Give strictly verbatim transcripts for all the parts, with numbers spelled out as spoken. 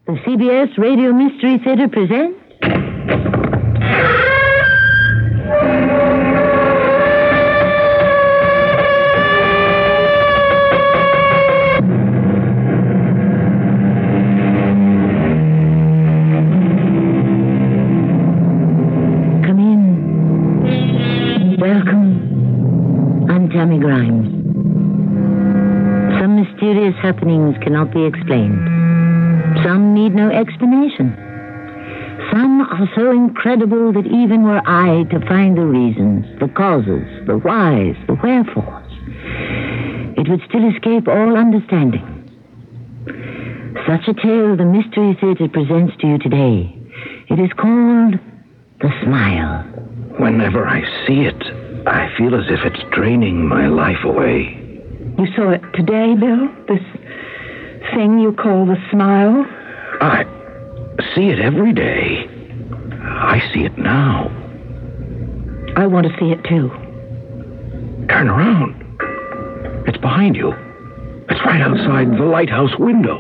The C B S Radio Mystery Theater presents... Come in. Welcome. I'm Tammy Grimes. Some mysterious happenings cannot be explained. Some need no explanation. Some are so incredible that even were I to find the reasons, the causes, the whys, the wherefores, it would still escape all understanding. Such a tale the Mystery Theater presents to you today. It is called The Smile. Whenever I see it, I feel as if it's draining my life away. You saw it today, Bill? This thing you call the smile? I see it every day. I see it now. I want to see it, too. Turn around. It's behind you. It's right outside the lighthouse window.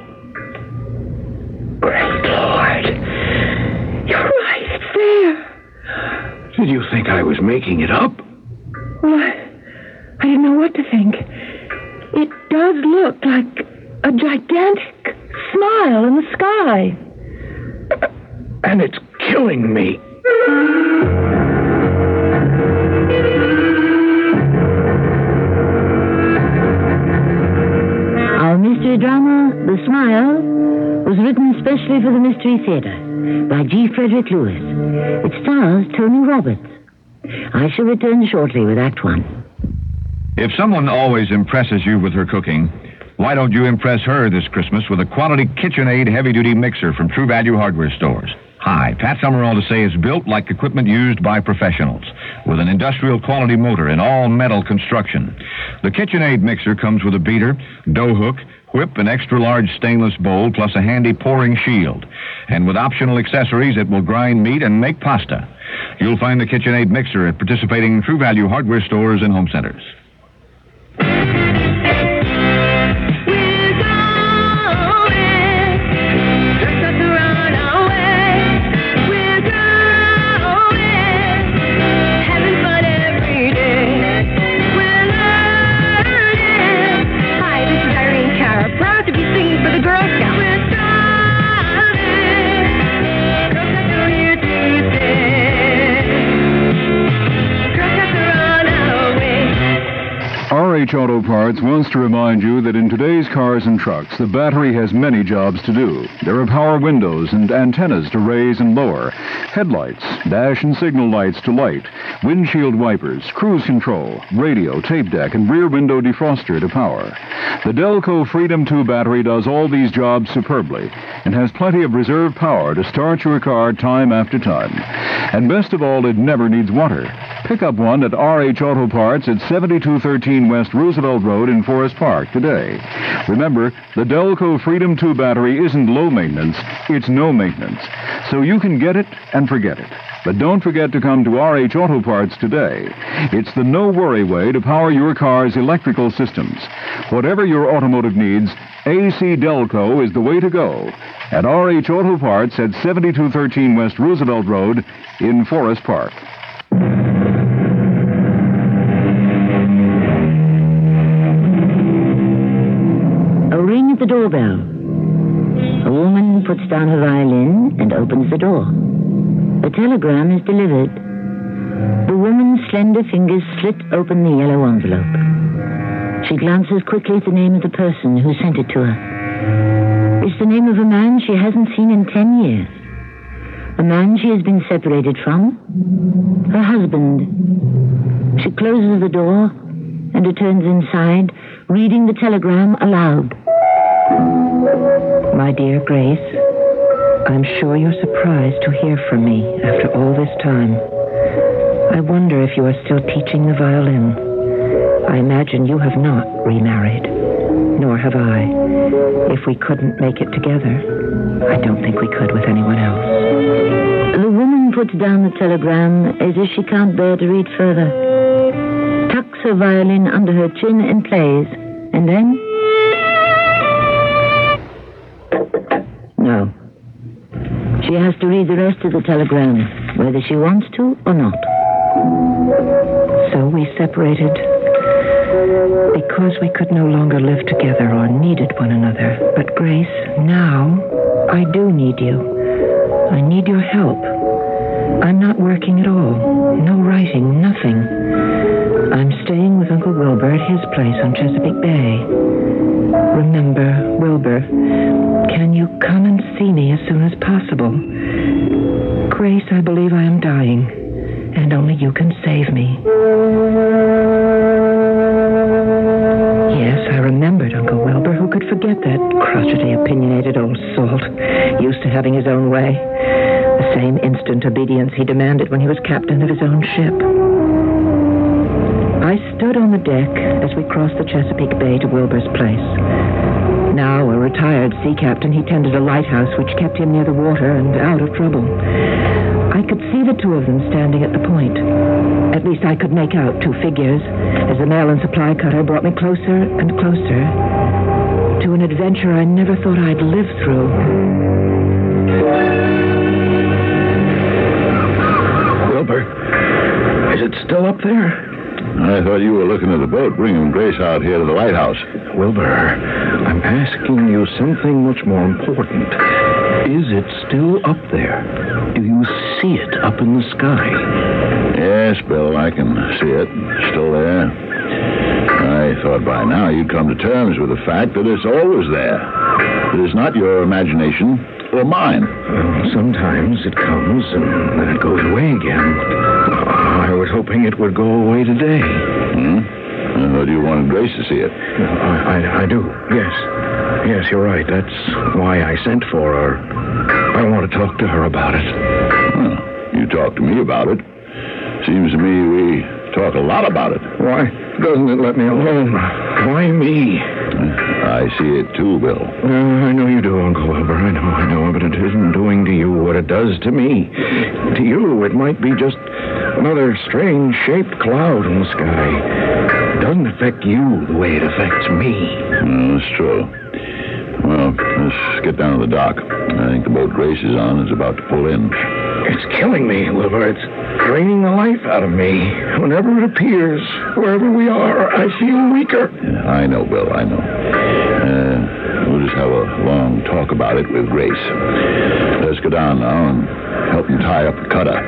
Great Lord. You're right, it's there. Did you think I was making it up? Well, I, I didn't know what to think. It does look like a gigantic smile in the sky. And it's killing me. Our mystery drama, The Smile, was written specially for the Mystery Theater by G. Frederick Lewis. It stars Tony Roberts. I shall return shortly with Act One. If someone always impresses you with her cooking, why don't you impress her this Christmas with a quality KitchenAid heavy-duty mixer from True Value Hardware Stores? Hi, Pat Summerall to say is built like equipment used by professionals, with an industrial quality motor and all metal construction. The KitchenAid mixer comes with a beater, dough hook, whip, an extra-large stainless bowl, plus a handy pouring shield. And with optional accessories, it will grind meat and make pasta. You'll find the KitchenAid mixer at participating True Value Hardware Stores and home centers. R H Auto Parts wants to remind you that in today's cars and trucks, the battery has many jobs to do. There are power windows and antennas to raise and lower, headlights, dash and signal lights to light, windshield wipers, cruise control, radio, tape deck, and rear window defroster to power. The Delco Freedom two battery does all these jobs superbly and has plenty of reserve power to start your car time after time. And best of all, it never needs water. Pick up one at R H Auto Parts at seventy-two thirteen West Roosevelt Road in Forest Park today. Remember, the Delco Freedom two battery isn't low maintenance, it's no maintenance. So you can get it and forget it. But don't forget to come to R H Auto Parts today. It's the no-worry way to power your car's electrical systems. Whatever your automotive needs, A C Delco is the way to go. At R H Auto Parts at seventy-two thirteen West Roosevelt Road in Forest Park. A ring at the doorbell. A woman puts down her violin and opens the door. A telegram is delivered. The woman's slender fingers slit open the yellow envelope. She glances quickly at the name of the person who sent it to her. It's the name of a man she hasn't seen in ten years. A man she has been separated from. Her husband. She closes the door and returns inside, reading the telegram aloud. My dear Grace, I'm sure you're surprised to hear from me after all this time. I wonder if you are still teaching the violin. I imagine you have not remarried, nor have I. If we couldn't make it together, I don't think we could with anyone else. The woman puts down the telegram as if she can't bear to read further, tucks her violin under her chin and plays, and then... No, She has to read the rest of the telegram, whether she wants to or not. So we separated because we could no longer live together or needed one another. But Grace, now I do need you. I need your help. I'm not working at all. No writing, nothing. I'm staying with Uncle Wilbur at his place on Chesapeake Bay. Remember, Wilbur, can you come and see me as soon as possible? Grace, I believe I am dying, and only you can save me. Yes, I remembered Uncle Wilbur. Who could forget that crotchety, opinionated old salt, used to having his own way? The same instant obedience he demanded when he was captain of his own ship. I stood on the deck as we crossed the Chesapeake Bay to Wilbur's place. Now a retired sea captain, he tended a lighthouse which kept him near the water and out of trouble. I could see the two of them standing at the point. At least I could make out two figures as the mail and supply cutter brought me closer and closer to an adventure I never thought I'd live through. Wilbur, is it still up there? I thought you were looking at the boat bringing Grace out here to the lighthouse. Wilbur, I'm asking you something much more important. Is it still up there? Do you see it up in the sky? Yes, Bill, I can see it. Still there. I thought by now you'd come to terms with the fact that it's always there. It is not your imagination or mine. Well, sometimes it comes and then it goes away again. I was hoping it would go away today. Hmm? I thought you wanted Grace to see it. I, I, I do, yes. Yes, you're right. That's why I sent for her. I want to talk to her about it. Well, you talk to me about it. Seems to me we talk a lot about it. Why doesn't it let me alone? Why me? I see it too, Bill. Uh, I know you do, Uncle Wilbur. I know, I know, but it isn't doing to you what it does to me. To you, it might be just another strange shaped cloud in the sky. It doesn't affect you the way it affects me. Well, that's true. Well, let's get down to the dock. I think the boat Grace is on is about to pull in. It's killing me, Wilbur. It's draining the life out of me. Whenever it appears, wherever we are, I feel weaker. Yeah, I know, Bill, I know. Uh, we'll just have a long talk about it with Grace. Let's go down now and help him tie up the cutter.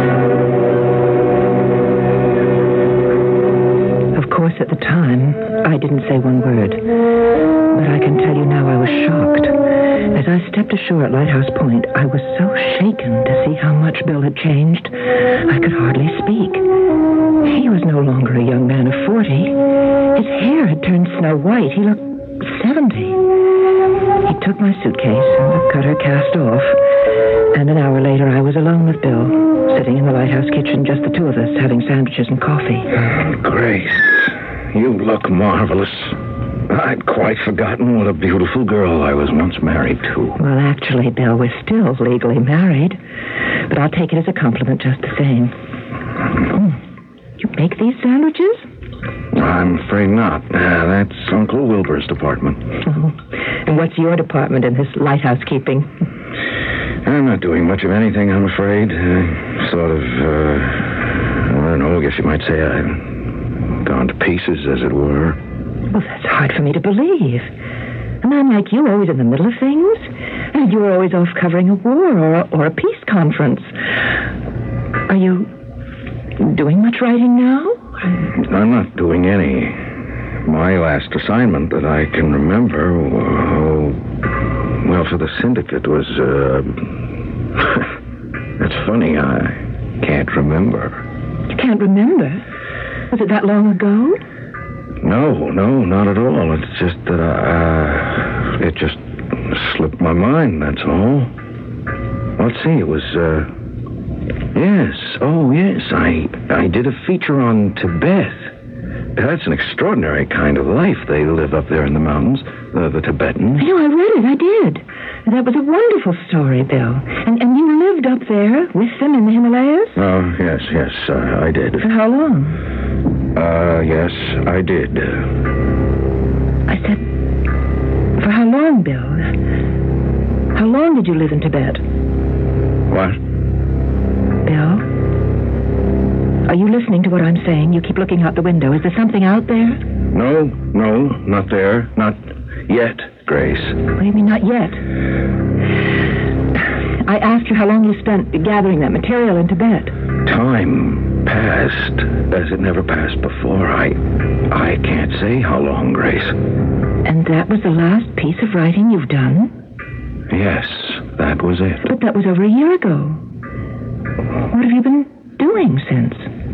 Of course, at the time, I didn't say one word. But I can tell you now I was shocked. As I stepped ashore at Lighthouse Point, I was so shaken to see how much Bill had changed, I could hardly speak. He was no longer a young man of forty. His hair had turned snow white. He looked seventy. He took my suitcase, and the cutter cast off. And an hour later, I was alone with Bill, sitting in the lighthouse kitchen, just the two of us, having sandwiches and coffee. Grace, you look marvelous. I'd quite forgotten what a beautiful girl I was once married to. Well, actually, Bill, we're still legally married. But I'll take it as a compliment just the same. Oh, you make these sandwiches? I'm afraid not. Uh, that's Uncle Wilbur's department. Oh. And what's your department in this lighthouse keeping? I'm not doing much of anything, I'm afraid. Uh, sort of, uh, I don't know, I guess you might say I've gone to pieces, as it were. Well, that's hard for me to believe. A man like you, always in the middle of things. And you were always off covering a war or a, or a peace conference. Are you doing much writing now? I'm not doing any. My last assignment that I can remember, well, well for the syndicate was, uh... That's funny, I can't remember. You can't remember? Was it that long ago? No, no, not at all. It's just that I, uh, it just slipped my mind, that's all. Let's see, it was, uh, yes, oh, yes, I, I did a feature on Tibet. That's an extraordinary kind of life they live up there in the mountains, uh, the Tibetans. I know, I read it, I did. That was a wonderful story, Bill. And, and you lived up there with them in the Himalayas? Oh, yes, yes, uh, I did. For how long? Uh, yes, I did. I said, for how long, Bill? How long did you live in Tibet? What? Bill? Are you listening to what I'm saying? You keep looking out the window. Is there something out there? No, no, not there. Not yet, Grace. What do you mean, not yet? I asked you how long you spent gathering that material in Tibet. Time passed as it never passed before. I I can't say how long, Grace. And that was the last piece of writing you've done? Yes, that was it. But that was over a year ago. What have you been doing since?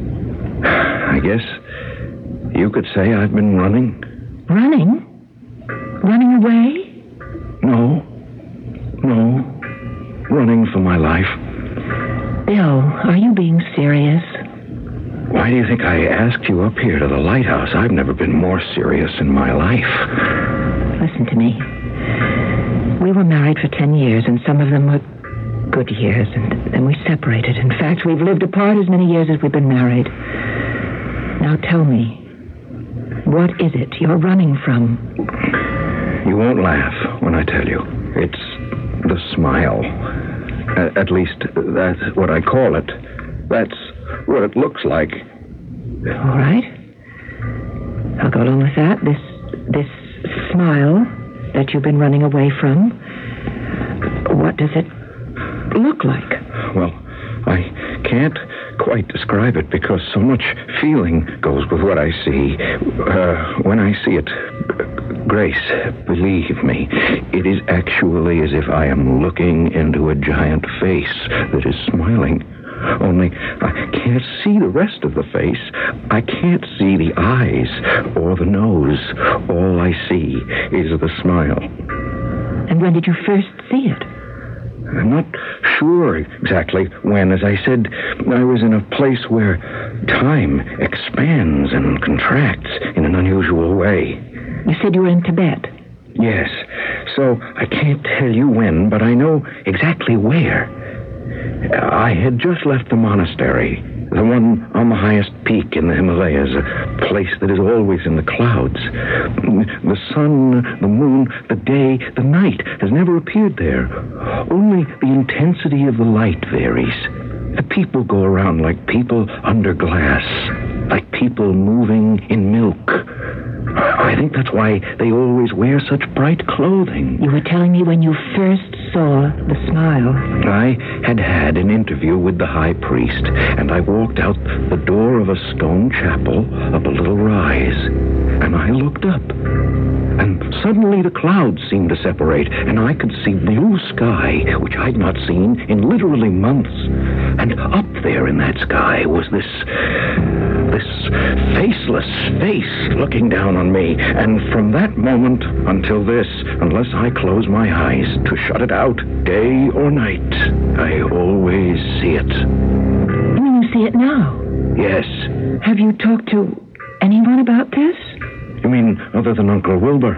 I guess you could say I've been running. Running? Running away? No. No. Running for my life. Bill, are you being serious? Why do you think I asked you up here to the lighthouse? I've never been more serious in my life. Listen to me. We were married for ten years, and some of them were good years, and then we separated. In fact, we've lived apart as many years as we've been married. Now tell me, what is it you're running from? You won't laugh when I tell you. It's the smile. A- at least, that's what I call it. That's what it looks like. All right. I'll go along with that. This, this smile that you've been running away from, what does it look like? Well, I can't quite describe it because so much feeling goes with what I see. Uh, when I see it, Grace, believe me, it is actually as if I am looking into a giant face that is smiling. Only I can't see the rest of the face. I can't see the eyes or the nose. All I see is the smile. And when did you first see it? I'm not sure exactly when. As I said, I was in a place where time expands and contracts in an unusual way. You said you were in Tibet. Yes. So I can't tell you when, but I know exactly where. I had just left the monastery, the one on the highest peak in the Himalayas, a place that is always in the clouds. The sun, the moon, the day, the night has never appeared there. Only the intensity of the light varies. The people go around like people under glass, like people moving in milk. I think that's why they always wear such bright clothing. You were telling me when you first saw the smile. I had had an interview with the high priest, and I walked out the door of a stone chapel up a little rise, and I looked up. And suddenly the clouds seemed to separate, and I could see blue sky, which I'd not seen in literally months. And up there in that sky was this... this faceless face looking down on me. And from that moment until this, unless I close my eyes to shut it out, day or night, I always see it. You mean you see it now? Yes. Have you talked to anyone about this? You mean other than Uncle Wilbur?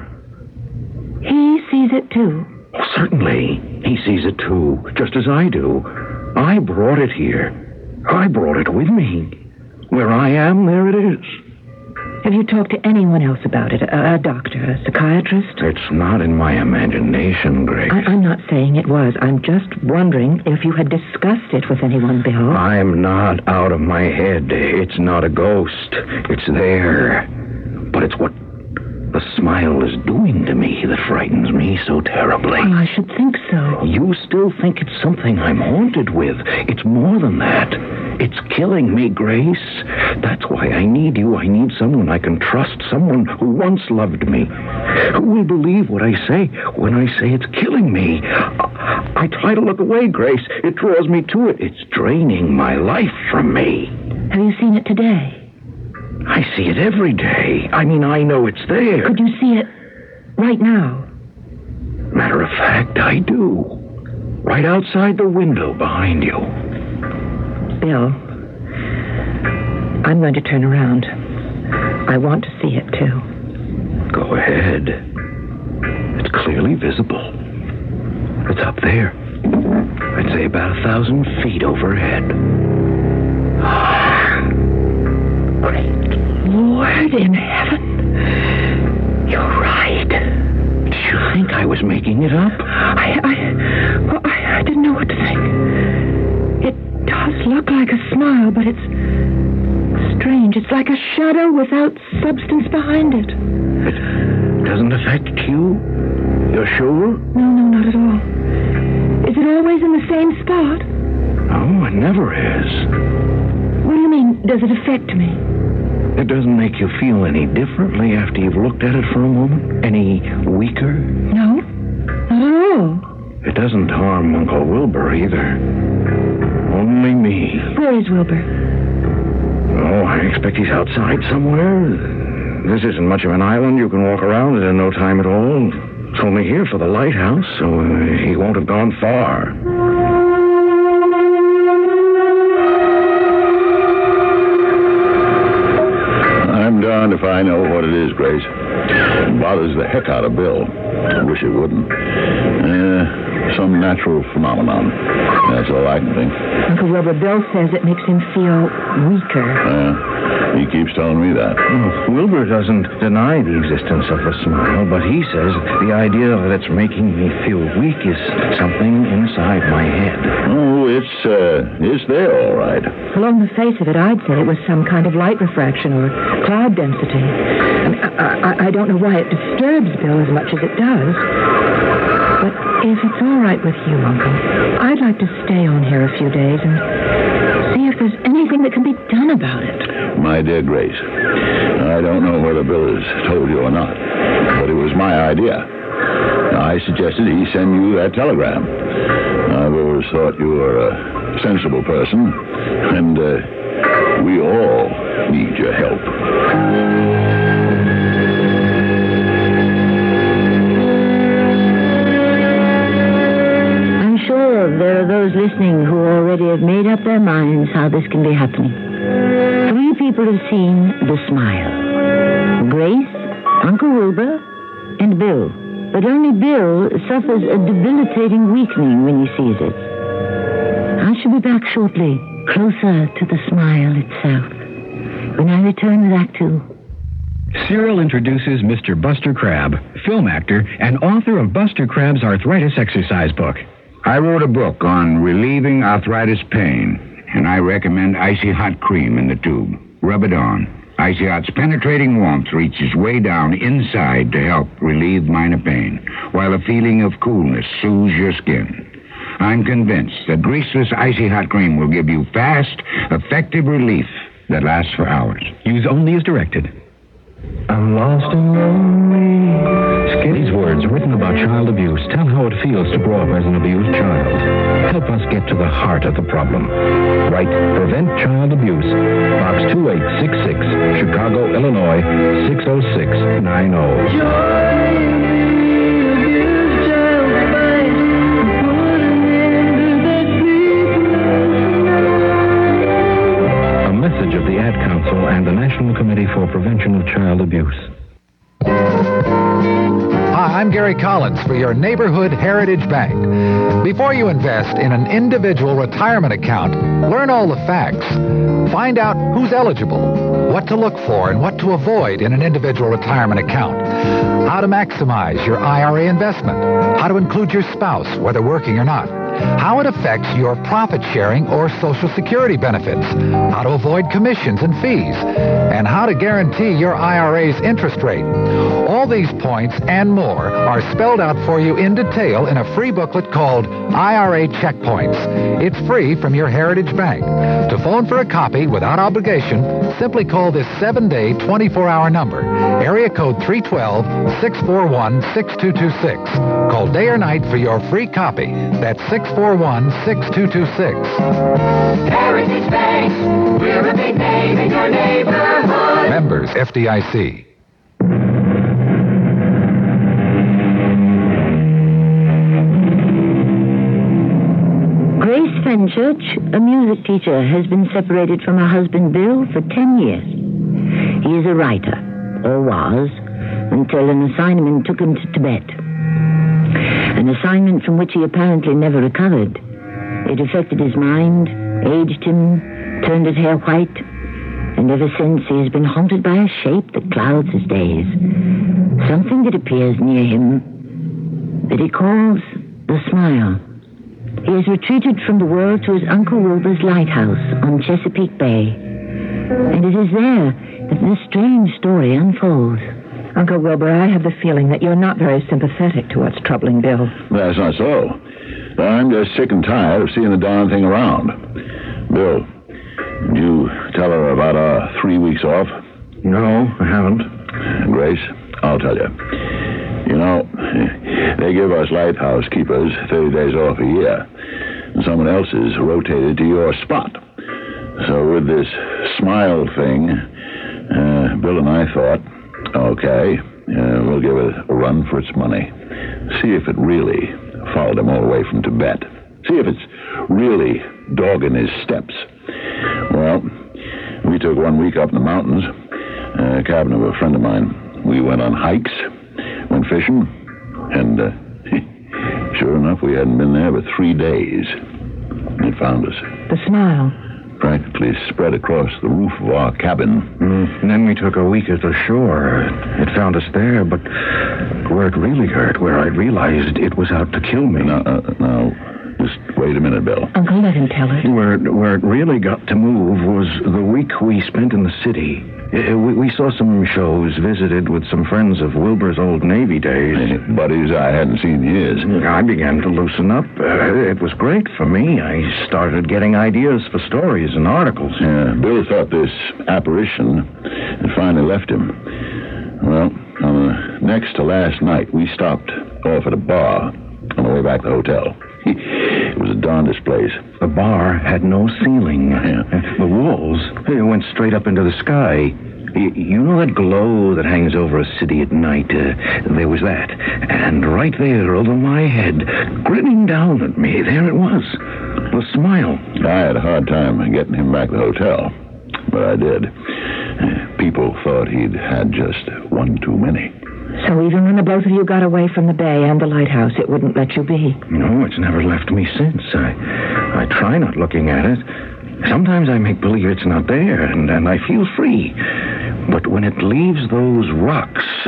He sees it too. Oh, certainly. He sees it too, just as I do. I brought it here. I brought it with me. Where I am, there it is. Have you talked to anyone else about it? A, a doctor, a psychiatrist? It's not in my imagination, Grace. I, I'm not saying it was. I'm just wondering if you had discussed it with anyone, Bill. I'm not out of my head. It's not a ghost. It's there. But it's what the smile is doing to me that frightens me so terribly. Well, I should think so. You still think it's something I'm haunted with. It's more than that. It's killing me, Grace. That's why I need you. I need someone I can trust, someone who once loved me, who will believe what I say when I say it's killing me. I, I try to look away, Grace. It draws me to it. It's draining my life from me. Have you seen it today? I see it every day. I mean, I know it's there. Could you see it right now? Matter of fact, I do. Right outside the window behind you. Bill, I'm going to turn around. I want to see it, too. Go ahead. It's clearly visible. It's up there. I'd say about a thousand feet overhead. Great Lord in heaven. You're right. Did you think I was making it up? I, I, well, I, I didn't know what to think. smile, but it's strange. It's like a shadow without substance behind it. It doesn't affect you? You're sure? No, no, not at all. Is it always in the same spot? No, it never is. What do you mean, does it affect me? It doesn't make you feel any differently after you've looked at it for a moment? Any weaker? No, not at all. It doesn't harm Uncle Wilbur either. Only me. Where is Wilbur? Oh, I expect he's outside somewhere. This isn't much of an island. You can walk around it in no time at all. It's only here for the lighthouse, so uh, he won't have gone far. I'm darned if I know what it is, Grace. It bothers the heck out of Bill. I wish it wouldn't. Uh, some natural phenomenon. That's all I can think. Uncle Wilbur, Bill says it makes him feel weaker. Uh, he keeps telling me that. Oh, Wilbur doesn't deny the existence of the smile, but he says the idea that it's making me feel weak is something inside my head. Oh, it's, uh, it's there, all right. Well, on the face of it, I'd say it was some kind of light refraction or cloud density. I mean, I, I, I don't know why it disturbs Bill as much as it does. But if it's all right with you, Uncle, I'd like to stay on here a few days and see if there's anything that can be done about it. My dear Grace, I don't know whether Bill has told you or not, but it was my idea. I suggested he send you that telegram. I've always thought you were a sensible person, and uh, we all need your help. There are those listening who already have made up their minds how this can be happening. Three people have seen the smile. Grace, Uncle Wilbur, and Bill. But only Bill suffers a debilitating weakening when he sees it. I shall be back shortly, closer to the smile itself, when I return with Act Two. Cyril introduces Mister Buster Crabbe, film actor and author of Buster Crabbe's Arthritis Exercise Book. I wrote a book on relieving arthritis pain, and I recommend Icy Hot Cream in the tube. Rub it on. Icy Hot's penetrating warmth reaches way down inside to help relieve minor pain, while a feeling of coolness soothes your skin. I'm convinced that greaseless Icy Hot Cream will give you fast, effective relief that lasts for hours. Use only as directed. I'm lost and lonely. These words, written about child abuse, tell how it feels to grow up as an abused child. Help us get to the heart of the problem. Write Prevent Child Abuse, Box two eight six six, Chicago, Illinois, six oh six nine oh. Message of the Ad Council and the National Committee for Prevention of Child Abuse. Hi, I'm Gary Collins for your Neighborhood Heritage Bank. Before you invest in an individual retirement account, learn all the facts. Find out who's eligible, what to look for, and what to avoid in an individual retirement account. How to maximize your I R A investment. How to include your spouse, whether working or not. How it affects your profit sharing or Social Security benefits, how to avoid commissions and fees, and how to guarantee your I R A's interest rate. All these points and more are spelled out for you in detail in a free booklet called I R A Checkpoints. It's free from your Heritage Bank. To phone for a copy without obligation, simply call this seven-day, twenty-four hour number, area code three one two, six four one, six two two six. Call day or night for your free copy. That's six four one, six two two six. Heritage Bank, we're a big name in your neighborhood. Members F D I C. Grace Fenchurch, a music teacher, has been separated from her husband Bill for ten years. He is a writer, or was, until an assignment took him to Tibet. An assignment from which he apparently never recovered. It affected his mind, aged him, turned his hair white, and ever since he has been haunted by a shape that clouds his days. Something that appears near him that he calls the smile. He has retreated from the world to his Uncle Wilbur's lighthouse on Chesapeake Bay. And it is there that this strange story unfolds. Uncle Wilbur, I have the feeling that you're not very sympathetic to what's troubling Bill. That's not so. I'm just sick and tired of seeing the darn thing around. Bill, did you tell her about our three weeks off? No, I haven't. Grace, I'll tell you. You know, they give us lighthouse keepers thirty days off a year. And someone else is rotated to your spot. So with this smile thing, uh, Bill and I thought, okay, uh, we'll give it a run for its money. See if it really followed him all the way from Tibet. See if it's really dogging his steps. Well, we took one week up in the mountains, uh, cabin of a friend of mine. We went on hikes, went fishing, and uh, sure enough, we hadn't been there but three days. It found us. The smile. Practically spread across the roof of our cabin. Mm, and then we took a week at the shore. It found us there, but where it really hurt, where I realized it was out to kill me. Now, uh, now just wait a minute, Bill. Uncle, let him tell it. Where, where it really got to move was the week we spent in the city. Uh, We, we saw some shows, visited with some friends of Wilbur's old Navy days. Buddies I hadn't seen in years. I began to loosen up. Uh, it was great for me. I started getting ideas for stories and articles. Yeah, Bill thought this apparition had finally left him. Well, on the next to last night, we stopped off at a bar on the way back to the hotel. It was the darndest place. The bar had no ceiling. Yeah. The walls they went straight up into the sky. You, you know that glow that hangs over a city at night? Uh, there was that. And right there over my head, grinning down at me, there it was. The smile. I had a hard time getting him back to the hotel, but I did. People thought he'd had just one too many. So even when the both of you got away from the bay and the lighthouse, it wouldn't let you be? No, it's never left me since. I I try not looking at it. Sometimes I make believe it's not there, and, and I feel free. But when it leaves those rocks, uh,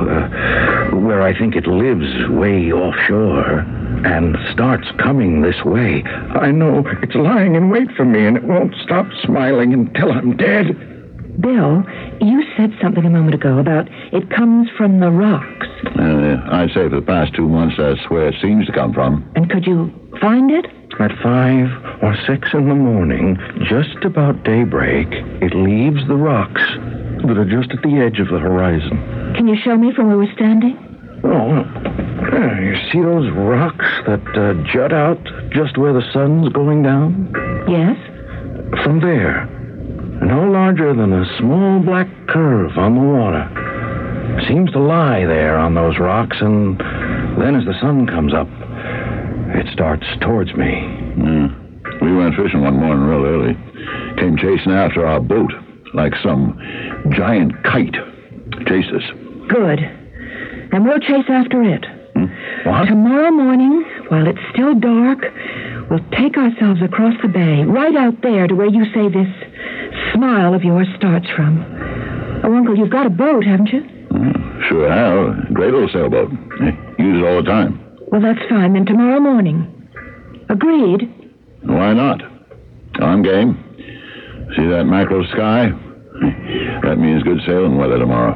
uh, where I think it lives way offshore, and starts coming this way, I know it's lying in wait for me, and it won't stop smiling until I'm dead. Bill, you said something a moment ago about it comes from the rocks. Uh, I'd say for the past two months, that's where it seems to come from. And could you find it? At five or six in the morning, just about daybreak, it leaves the rocks that are just at the edge of the horizon. Can you show me from where we're standing? Oh, yeah, you see those rocks that uh, jut out just where the sun's going down? Yes. From there, no larger than a small black curve on the water. Seems to lie there on those rocks, and then as the sun comes up, it starts towards me. Yeah. We went fishing one morning real early. Came chasing after our boat like some giant kite. Chased us. Good. And we'll chase after it. Hmm? What? Tomorrow morning, while it's still dark, we'll take ourselves across the bay, right out there to where you say this smile of yours starts from. Oh, Uncle, you've got a boat, haven't you? Hmm, sure have. Great little sailboat. Use it all the time. Well, that's fine. Then tomorrow morning. Agreed? Why not? I'm game. See that mackerel sky? That means good sailing weather tomorrow.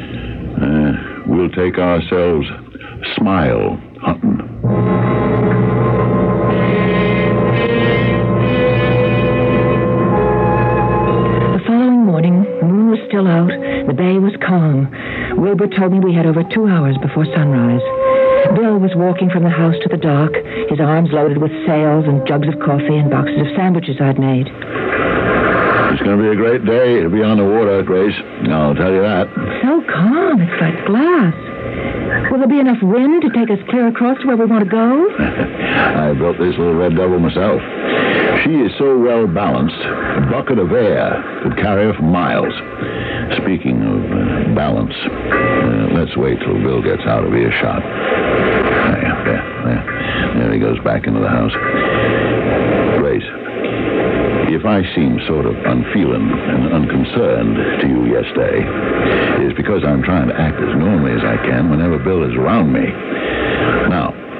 Uh, we'll take ourselves smile hunting. The following morning, the moon was still out. The bay was calm. Wilbur told me we had over two hours before sunrise. Bill was walking from the house to the dock, his arms loaded with sails and jugs of coffee and boxes of sandwiches I'd made. It's going to be a great day to be on the water, Grace. I'll tell you that. So calm, it's like glass. Will there be enough wind to take us clear across to where we want to go? I built this little red devil myself. She is so well balanced, a bucket of air could carry her for miles. Speaking of uh, balance, uh, let's wait till Bill gets out of earshot. There, there, there. There he goes back into the house. Grace, if I seem sort of unfeeling and unconcerned to you yesterday, it's because I'm trying to act as normally as I can whenever Bill is around me. Now,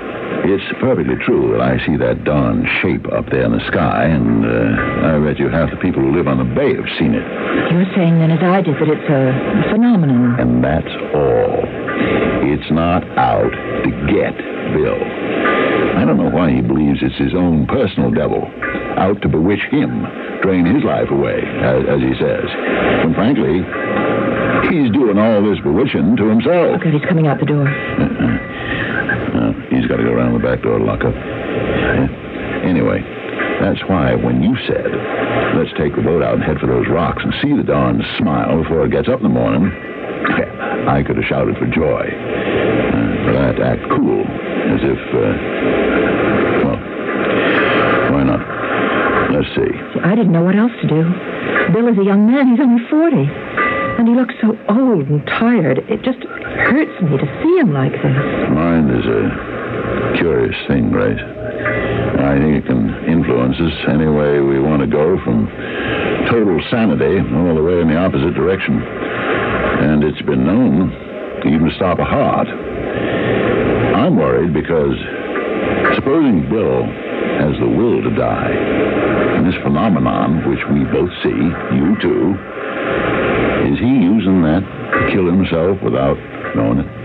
It's perfectly true that I see that darn shape up there in the sky, and uh, I bet you half the people who live on the bay have seen it. You're saying then, as I did, that it's a phenomenon. And that's all. It's not out to get Bill. I don't know why he believes it's his own personal devil, out to bewitch him, drain his life away, as, as he says. And frankly, he's doing all this bewitching to himself. Okay, he's coming out the door. Uh-uh. Uh, he's got to go around the back door to lock up. Uh, anyway, that's why when you said, let's take the boat out and head for those rocks and see the darn smile before it gets up in the morning, I could have shouted for joy. Uh, but I had to act cool, as if, uh, well, why not? Let's see. See, I didn't know what else to do. Bill is a young man. He's only forty. And he looks so old and tired. It just hurts me to see him like this. Mind is a curious thing, Grace. I think it can influence us any way we want to go, from total sanity all the way in the opposite direction. And it's been known even to stop a heart. I'm worried because supposing Bill has the will to die, and this phenomenon, which we both see, you too, is he using that to kill himself without knowing it?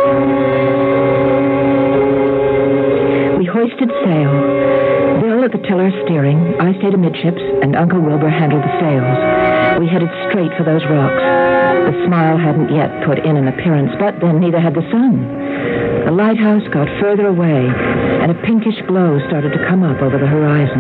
We hoisted sail. Bill at the tiller steering, I stayed amidships, and Uncle Wilbur handled the sails. We headed straight for those rocks. The smile hadn't yet put in an appearance, but then neither had the sun. The lighthouse got further away, and a pinkish glow started to come up over the horizon.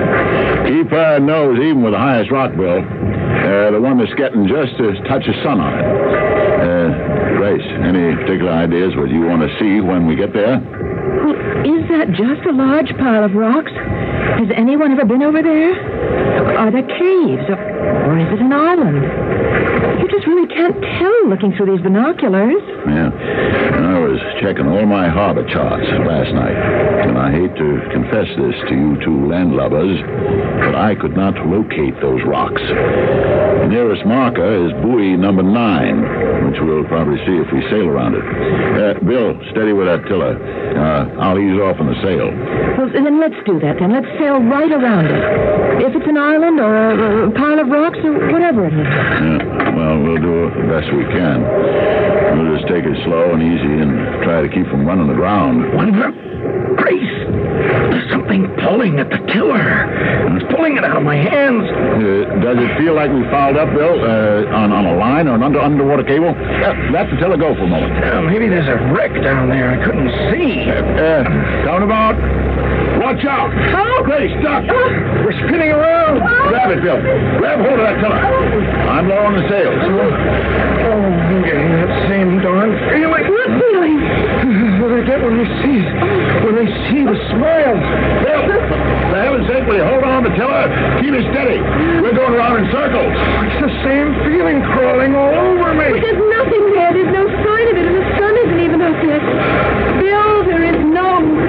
Keep our nose even with the highest rock, Bill. Uh, the one that's getting just a touch of sun on it. Uh, Grace, any particular ideas what you want to see when we get there? Well, is that just a large pile of rocks? Has anyone ever been over there? Are there caves? Or, or is it an island? You just really can't tell looking through these binoculars. Yeah. I was checking all my harbor charts last night, and I hate to confess this to you two landlubbers, but I could not locate those rocks. The nearest marker is buoy number nine, which we'll probably see if we sail around it. Uh, Bill, steady with that tiller. Uh, I'll ease off on the sail. Well, then let's do that, then. Let's sail right around it. If it's an island or a, a pile of rocks or whatever it is. Yeah, well, we'll do the best we can. We'll just take it slow and easy and try to keep from running aground. Wonder, Grace, there's something pulling at the tiller. It's pulling it out of my hands. Uh, does it feel like we fouled up, Bill, uh, on, on a line or an under, underwater cable? Uh, let the tiller go for a moment. Uh, maybe there's a wreck down there I couldn't see. Uh, uh, down about. Watch out. Oh, Grace, duck. We're spinning around. Grab it, Bill. Grab hold of that tiller. I'm low on the sails. Oh, I'm getting that same darn feeling. What feeling? What I get when I see it. When I see the smile. Bill, for heaven's sake, will you hold on to the tiller? Keep it steady. We're going around in circles. It's the same feeling crawling all over me. But there's nothing there. There's no sign of it, and the sun isn't even up yet. Bill, there is no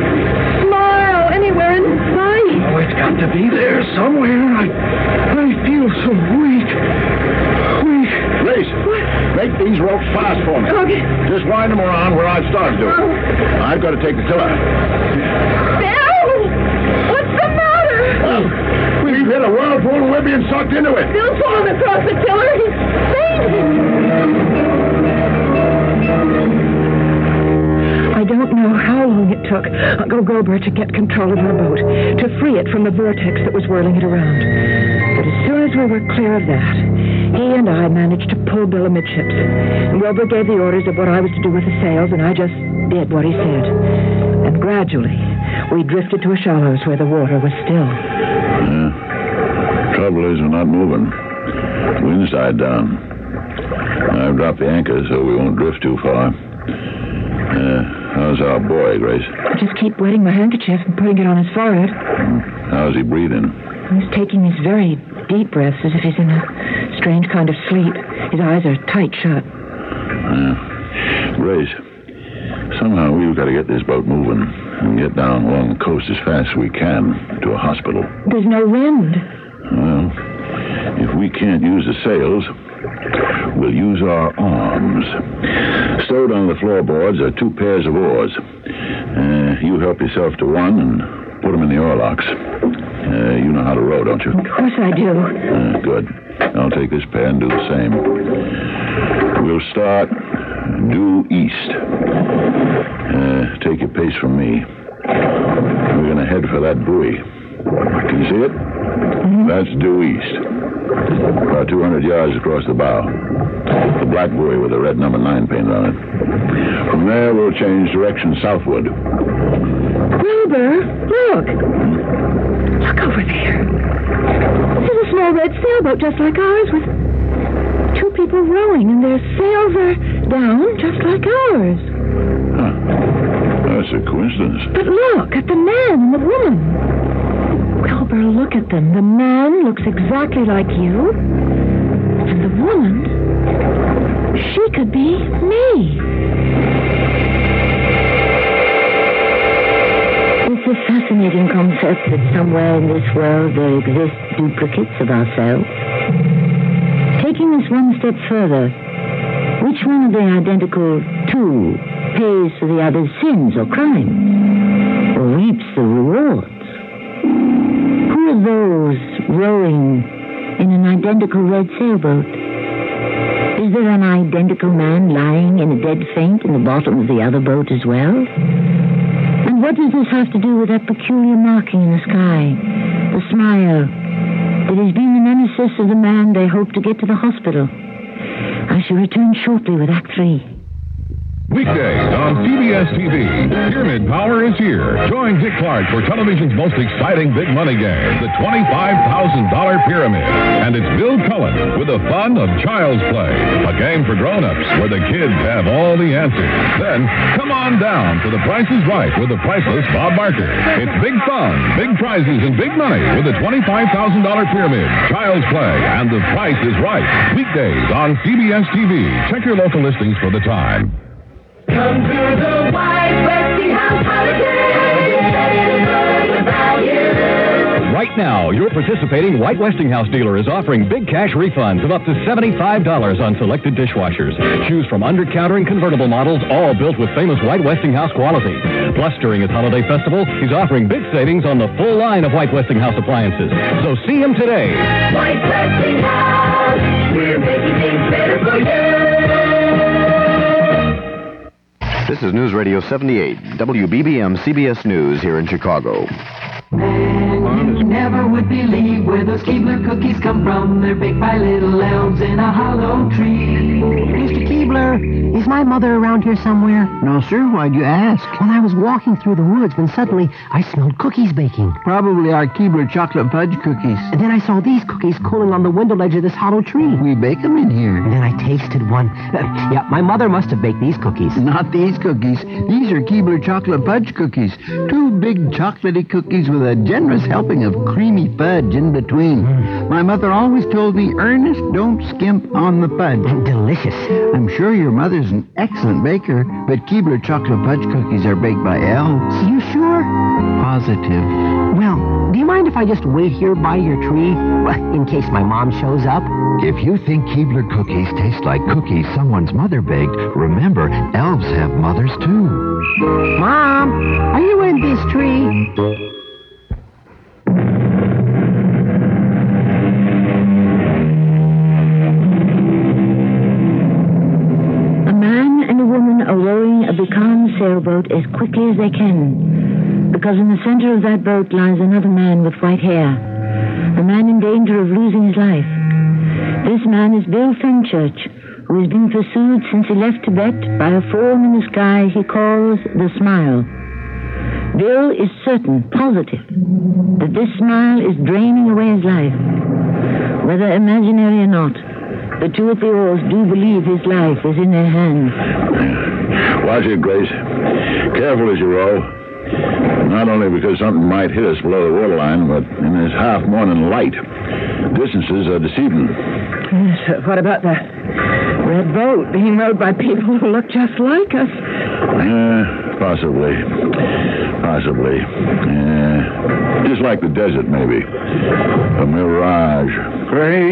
smile anywhere in sight. Oh, it's got to be there somewhere. I, I feel so weak. Weak. Grace, make these ropes fast for me. Okay. Just wind them around where I've started to. Oh. I've got to take the tiller. Bill! What's the matter? Well, we've hit a whirlpool and we're being sucked into it. Bill's falling across the tiller. He's fainting. I don't know how long it took Uncle Wilbur to get control of our boat, to free it from the vortex that was whirling it around. But as soon as we were clear of that, he and I managed to pull Bill amidships. Wilbur gave the orders of what I was to do with the sails, and I just did what he said. And gradually, we drifted to a shallows where the water was still. Yeah. Trouble is, we're not moving. Wind's died down. I've dropped the anchor so we won't drift too far. Uh, how's our boy, Grace? I just keep wetting my handkerchief and putting it on his forehead. How's he breathing? He's taking these very deep breaths as if he's in a strange kind of sleep. His eyes are tight shut. Uh, Grace, somehow we've got to get this boat moving and get down along the coast as fast as we can to a hospital. There's no wind. Well, if we can't use the sails, we'll use our arms. Stowed on the floorboards are two pairs of oars. Uh, you help yourself to one and put them in the oarlocks. Uh, you know how to row, don't you? Of course I do. Uh, good. I'll take this pair and do the same. We'll start due east. Uh, take your pace from me. We're going to head for that buoy. Can you see it? Mm-hmm. That's due east. About two hundred yards across the bow. The black buoy with the red number nine painted on it. From there, we'll change direction southward. Wilbur, look. Look over there. There's a small red sailboat just like ours with two people rowing, and their sails are down just like ours. Huh. That's a coincidence. But look at the man and the woman. Wilbur, look at them. The man looks exactly like you. And the woman, she could be me. It's a fascinating concept that somewhere in this world there exist duplicates of ourselves. Taking this one step further, which one of the identical two pays for the other's sins or crimes, or reaps the rewards? Who are those rowing in an identical red sailboat? Is there an identical man lying in a dead faint in the bottom of the other boat as well? And what does this have to do with that peculiar marking in the sky, the smile? It has been the nemesis of the man they hope to get to the hospital. I shall return shortly with Act Three. Weekdays on C B S T V, Pyramid Power is here. Join Dick Clark for television's most exciting big money game, the twenty-five thousand dollars Pyramid. And it's Bill Cullen with the fun of Child's Play, a game for grown-ups where the kids have all the answers. Then, come on down to The Price is Right with the priceless Bob Barker. It's big fun, big prizes, and big money with the twenty-five thousand dollars Pyramid, Child's Play, and The Price is Right. Weekdays on C B S T V. Check your local listings for the time. Come to the White Westinghouse holiday. Celebrate value. Right now, your participating White Westinghouse dealer is offering big cash refunds of up to seventy-five dollars on selected dishwashers. Choose from under-counter and convertible models, all built with famous White Westinghouse quality. Plus, during his holiday festival, he's offering big savings on the full line of White Westinghouse appliances. So see him today. White Westinghouse, we're making things better for you. This is News Radio seventy-eight, W B B M C B S News here in Chicago. And you never would believe where those Keebler cookies come from. They're baked by little elves in a hollow tree. Mister Keebler, is my mother around here somewhere? No, sir. Why'd you ask? Well, I was walking through the woods when suddenly I smelled cookies baking. Probably our Keebler chocolate fudge cookies. And then I saw these cookies cooling on the window ledge of this hollow tree. We bake them in here. And then I tasted one. Uh, yeah, my mother must have baked these cookies. Not these cookies. These are Keebler chocolate fudge cookies. Two big chocolatey cookies with a generous helping of creamy fudge in between. Mm. My mother always told me, Ernest, don't skimp on the fudge. Delicious. I'm sure your mother's an excellent baker, but Keebler chocolate fudge cookies are baked by elves. You sure? Positive. Well, do you mind if I just wait here by your tree, in case my mom shows up? If you think Keebler cookies taste like cookies someone's mother baked, remember, elves have mothers too. Mom, are you in this tree? Are rowing a becalmed sailboat as quickly as they can, because in the center of that boat lies another man with white hair, a man in danger of losing his life. This man is Bill Fenchurch, who has been pursued since he left Tibet by a form in the sky he calls the Smile. Bill is certain, positive, that this smile is draining away his life. Whether imaginary or not, the two at the oars do believe his life is in their hands. Watch it, Grace. Careful as you row. Not only because something might hit us below the waterline, but in this half-morning light, distances are deceiving. Yes, what about that red boat being rowed by people who look just like us? Uh, possibly. Possibly. Yeah. Just like the desert, maybe. A mirage. Grace,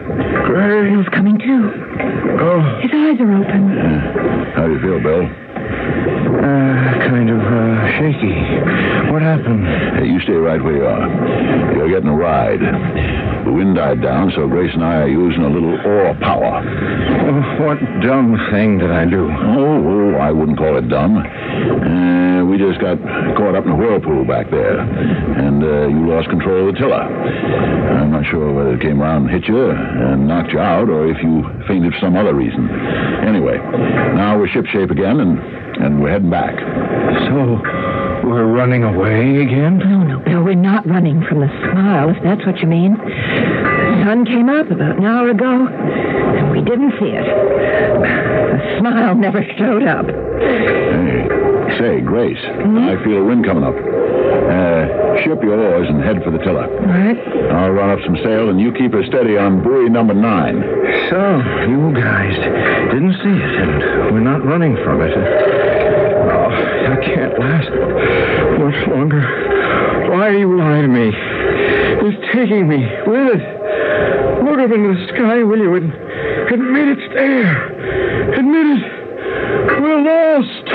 Grace. Bill's coming too. Oh. His eyes are open. Yeah. How do you feel, Bill? Uh, kind of, uh, shaky. What happened? Hey, you stay right where you are. You're getting a ride. The wind died down, so Grace and I are using a little oar power. Oh, what dumb thing did I do? Oh, oh I wouldn't call it dumb. Uh, we just got caught up in a whirlpool back there, and uh, you lost control of the tiller. I'm not sure whether it came around and hit you and knocked you out, or if you fainted for some other reason. Anyway, now we're shipshape again, and, and we're heading back. So, we're running away again? No, no, Bill, we're not running from the Smile, if that's what you mean. The sun came up about an hour ago, and we didn't see it. The Smile never showed up. Hey, say, Grace, mm-hmm. I feel a wind coming up. Uh, ship your oars and head for the tiller. All right. I'll run up some sail, and you keep her steady on buoy number nine. So, you guys didn't see it, and we're not running from it. Oh, I can't last much longer. Why do you lie to me? It's taking me with it. Look up into the sky, will you? And admit it's there. Admit it. We're lost.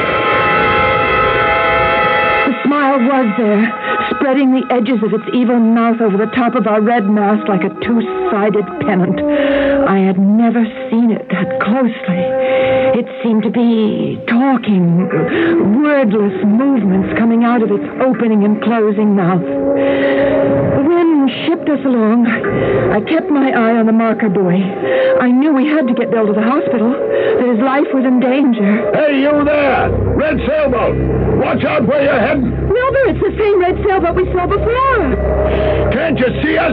The Smile was there, spreading the edges of its evil mouth over the top of our red mast like a two-sided pennant. I had never seen it that closely. It seemed to be talking, wordless movements coming out of its opening and closing mouth. The wind shipped us along. I kept my eye on the marker buoy. I knew we had to get Bill to the hospital, that his life was in danger. Hey, you there! Red sailboat! Watch out where you're heading! Wilbur, it's the same red sailboat we saw before. Can't you see us?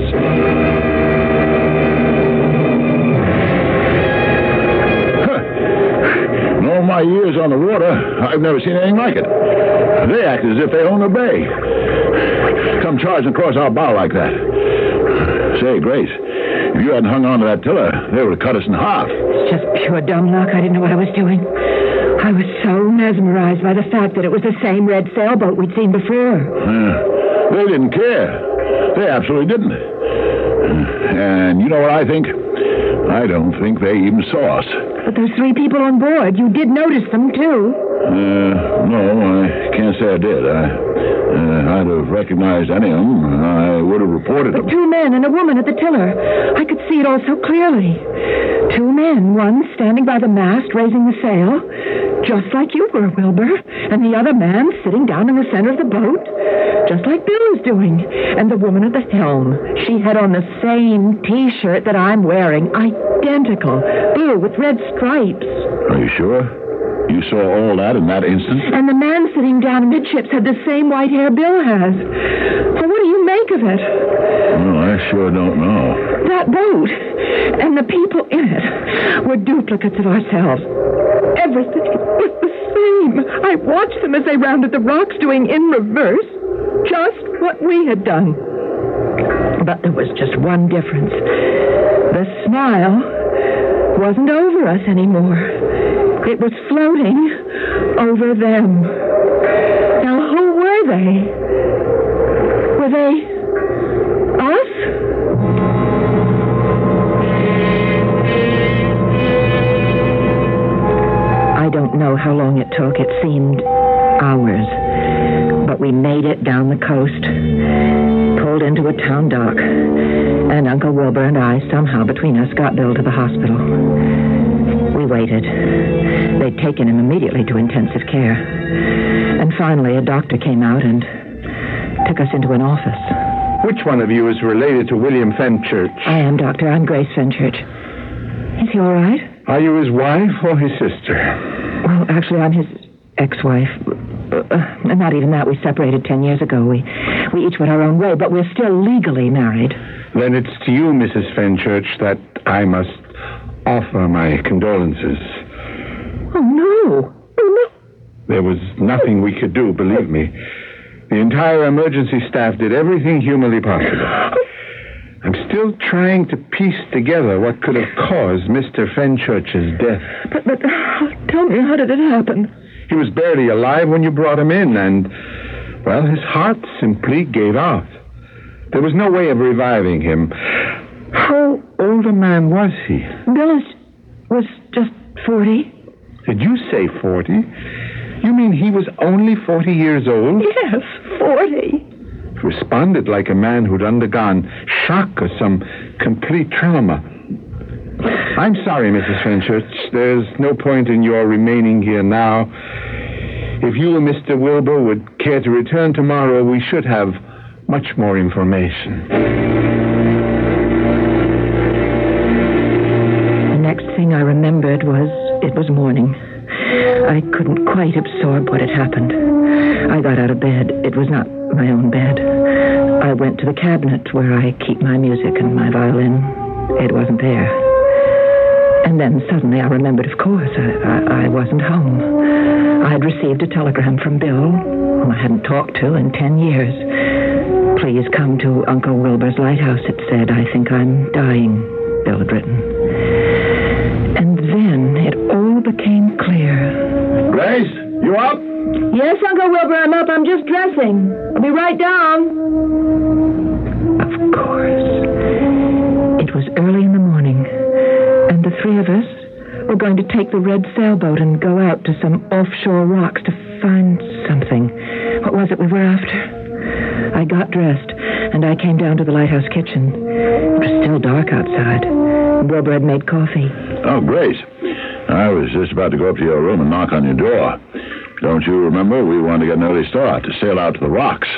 In all my years on the water, I've never seen anything like it. They act as if they own the bay. Come charging across our bow like that. Say, Grace, if you hadn't hung on to that tiller, they would have cut us in half. It's just pure dumb luck. I didn't know what I was doing. I was so mesmerized by the fact that it was the same red sailboat we'd seen before. Uh, they didn't care. They absolutely didn't. Uh, and you know what I think? I don't think they even saw us. But there's three people on board. You did notice them, too. Uh, no, I can't say I did. I, uh, I'd have recognized any of them. I would have reported But them. two men and a woman at the tiller. I could see it all so clearly. Two men, one standing by the mast, raising the sail, just like you were, Wilbur, and the other man sitting down in the center of the boat, just like Bill is doing. And the woman at the helm, she had on the same T-shirt that I'm wearing, identical, blue with red stripes. Are you sure? You saw all that in that instant? And the man sitting down amidships had the same white hair Bill has. So what do you make of it? Well, I sure don't know. That boat and the people in it were duplicates of ourselves. Everything was the same. I watched them as they rounded the rocks, doing in reverse just what we had done. But there was just one difference. The Smile wasn't over us anymore. It was floating over them. Now, who were they? Were they us? I don't know how long it took. It seemed hours. But we made it down the coast, pulled into a town dock, and Uncle Wilbur and I, somehow between us, got Bill to the hospital. We waited. They'd taken him immediately to intensive care. And finally, a doctor came out and took us into an office. Which one of you is related to William Fenchurch? I am, Doctor. I'm Grace Fenchurch. Is he all right? Are you his wife or his sister? Well, actually, I'm his ex-wife. Uh, not even that. We separated ten years ago. We, we each went our own way, but we're still legally married. Then it's to you, Missus Fenchurch, that I must offer my condolences. Oh, no. Oh, no. There was nothing we could do, believe me. The entire emergency staff did everything humanly possible. I'm still trying to piece together what could have caused Mister Fenchurch's death. But, but, tell me, how did it happen? He was barely alive when you brought him in, and, well, his heart simply gave out. There was no way of reviving him. How old a man was he? Bill was just forty. Did you say forty? You mean he was only forty years old? Yes, forty. Responded like a man who'd undergone shock or some complete trauma. I'm sorry, Missus Fenchurch. There's no point in your remaining here now. If you and Mister Wilbur would care to return tomorrow, we should have much more information. The next thing I remembered was it was morning. I couldn't quite absorb what had happened. I got out of bed. It was not my own bed. I went to the cabinet where I keep my music and my violin. It wasn't there. And then suddenly I remembered, of course, I, I, I wasn't home. I had received a telegram from Bill, whom I hadn't talked to in ten years. Please come to Uncle Wilbur's lighthouse, it said. I think I'm dying, Bill had written. And then it all became clear. Grace, you up? Yes, Uncle Wilbur, I'm up. I'm just dressing. I'll be right down. Of course. It was early in the morning, and the three of us were going to take the red sailboat and go out to some offshore rocks to find something. What was it we were after? I got dressed, and I came down to the lighthouse kitchen. It was still dark outside. Wilbur had made coffee. Oh, Grace. I was just about to go up to your room and knock on your door. Don't you remember? We wanted to get an early start to sail out to the rocks.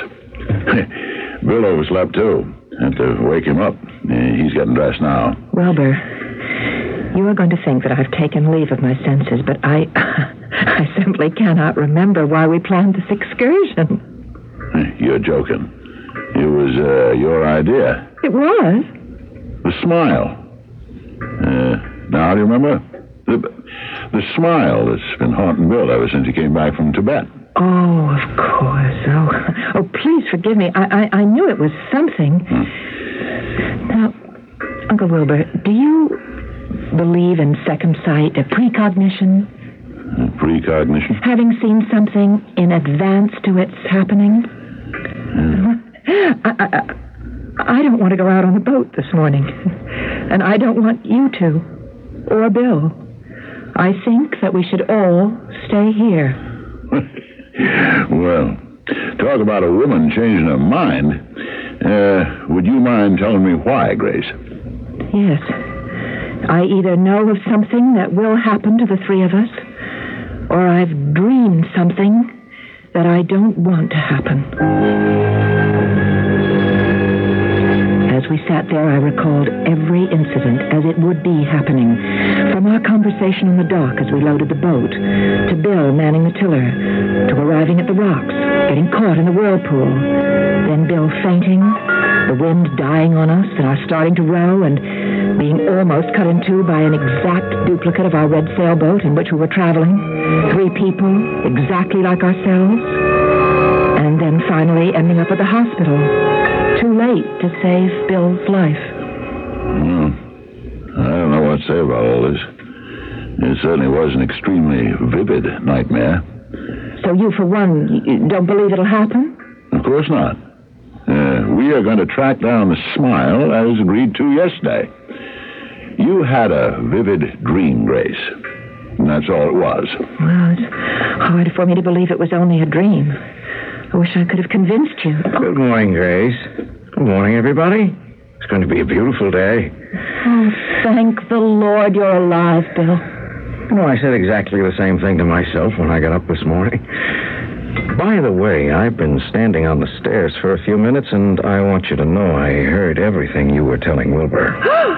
Bill overslept, too. Had to wake him up. He's getting dressed now. Wilbur, you are going to think that I've taken leave of my senses, but I... I simply cannot remember why we planned this excursion. You're joking. It was uh, your idea. It was? The smile. Uh, now, do you remember? The, the smile that's been haunting Bill ever since he came back from Tibet. Oh, of course. Oh, oh, please forgive me. I, I, I knew it was something. Hmm. Now, Uncle Wilbur, do you believe in second sight, a precognition? Uh, precognition? Having seen something in advance to its happening? Yeah. I, I, I don't want to go out on the boat this morning. And I don't want you to. Or Bill. I think that we should all stay here. Well, talk about a woman changing her mind. Uh, would you mind telling me why, Grace? Yes. I either know of something that will happen to the three of us, or I've dreamed something that I don't want to happen. As we sat there, I recalled every incident as it would be happening. From our conversation on the dock as we loaded the boat, to Bill manning the tiller, to arriving at the rocks, getting caught in the whirlpool, then Bill fainting, the wind dying on us, and our starting to row, and being almost cut in two by an exact duplicate of our red sailboat in which we were traveling. Three people, exactly like ourselves. And then finally ending up at the hospital. Too late to save Bill's life. Hmm. I don't know what to say about all this. It certainly was an extremely vivid nightmare. So you, for one, you don't believe it'll happen? Of course not. Uh, we are going to track down the smile as agreed to yesterday. You had a vivid dream, Grace. And that's all it was. Well, it's hard for me to believe it was only a dream. I wish I could have convinced you. Good morning, Grace. Good morning, everybody. It's going to be a beautiful day. Oh, thank the Lord you're alive, Bill. You know, I said exactly the same thing to myself when I got up this morning. By the way, I've been standing on the stairs for a few minutes, and I want you to know I heard everything you were telling Wilbur.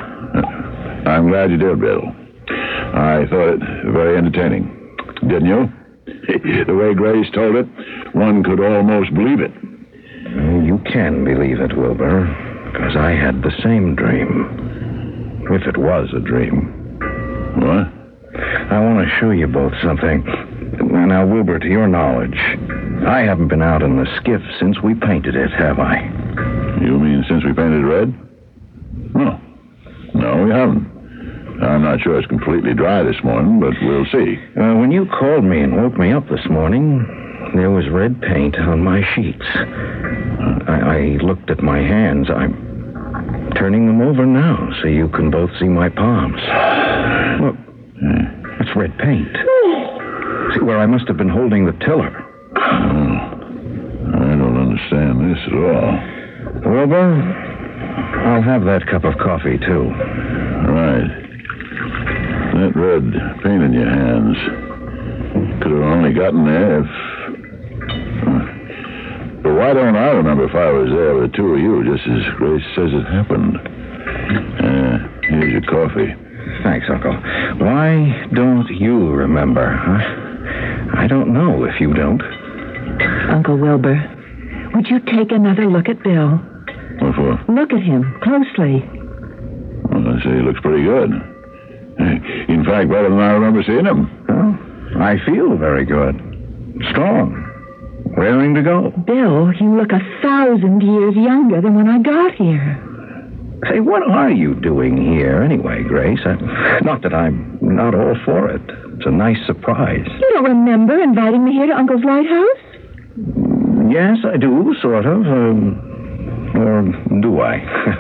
I'm glad you did, Bill. I thought it very entertaining. Didn't you? The way Grace told it, one could almost believe it. You can believe it, Wilbur, because I had the same dream. If it was a dream. What? I want to show you both something. Now, Wilbur, to your knowledge, I haven't been out in the skiff since we painted it, have I? You mean since we painted it red? No. No, we haven't. I'm not sure it's completely dry this morning, but we'll see. Uh, when you called me and woke me up this morning, there was red paint on my sheets. I, I looked at my hands. I'm... turning them over now so you can both see my palms. Look, that's red paint. See where I must have been holding the tiller. Oh, I don't understand this at all. Wilbur, I'll have that cup of coffee, too. Right. That red paint in your hands could have only gotten there if... But why don't I remember if I was there with the two of you, just as Grace says it happened? Uh, here's your coffee. Thanks, Uncle. Why don't you remember, huh? I don't know if you don't. Uncle Wilbur, would you take another look at Bill? What for? Look at him closely. Well, I say he looks pretty good. In fact, better than I remember seeing him. Well, I feel very good. Strong. Raring to go. Bill, you look a thousand years younger than when I got here. Say, what are you doing here anyway, Grace? I, not that I'm not all for it. It's a nice surprise. You don't remember inviting me here to Uncle's lighthouse? Yes, I do, sort of. Um, or do I?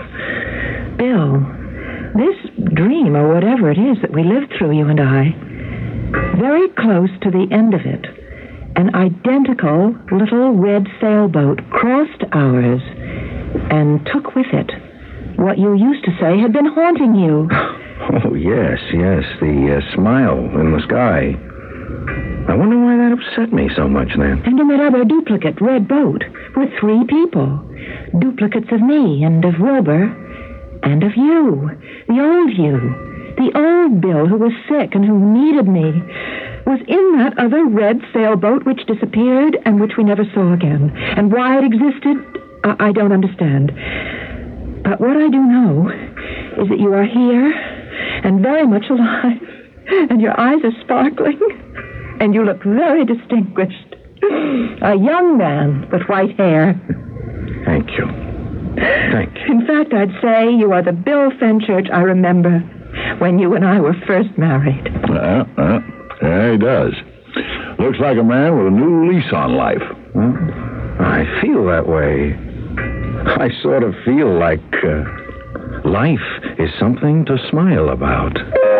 Bill, this dream, or whatever it is that we lived through, you and I, very close to the end of it, an identical little red sailboat crossed ours and took with it what you used to say had been haunting you. Oh, yes, yes, the uh, smile in the sky. I wonder why that upset me so much then. And in that other duplicate red boat were three people. Duplicates of me and of Wilbur and of you. The old you. The old Bill who was sick and who needed me was in that other red sailboat which disappeared and which we never saw again. And why it existed, I, I don't understand. But what I do know is that you are here and very much alive, and your eyes are sparkling, and you look very distinguished. A young man with white hair. Thank you. Thank you. In fact, I'd say you are the Bill Fenchurch I remember when you and I were first married. Uh, uh, yeah, he does. Looks like a man with a new lease on life. Well, I feel that way. I sort of feel like uh, life is something to smile about.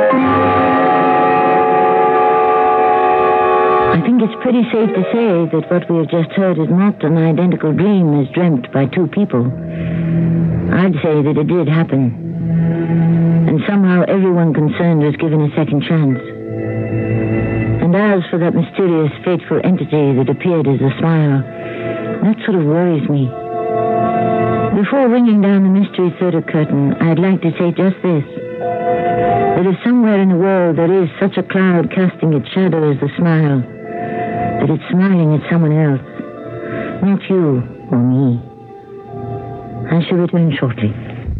I think it's pretty safe to say that what we have just heard is not an identical dream as dreamt by two people. I'd say that it did happen. And somehow everyone concerned was given a second chance. And as for that mysterious, fateful entity that appeared as a smile, that sort of worries me. Before ringing down the mystery theater curtain, I'd like to say just this. That if somewhere in the world there is such a cloud casting its shadow as the smile, that it's smiling at someone else, not you or me. I shall return shortly.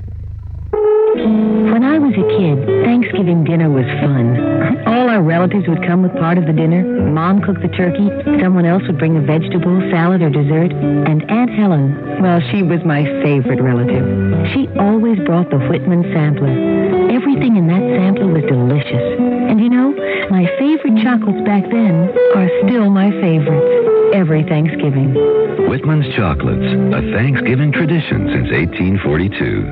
When I was a kid, Thanksgiving dinner was fun. All our relatives would come with part of the dinner. Mom cooked the turkey. Someone else would bring a vegetable, salad, or dessert. And Aunt Helen, well, she was my favorite relative. She always brought the Whitman sampler. Everything in that sampler was delicious. And you know, my favorite chocolates back then are still my favorites. Every Thanksgiving. Whitman's Chocolates, a Thanksgiving tradition since eighteen forty-two.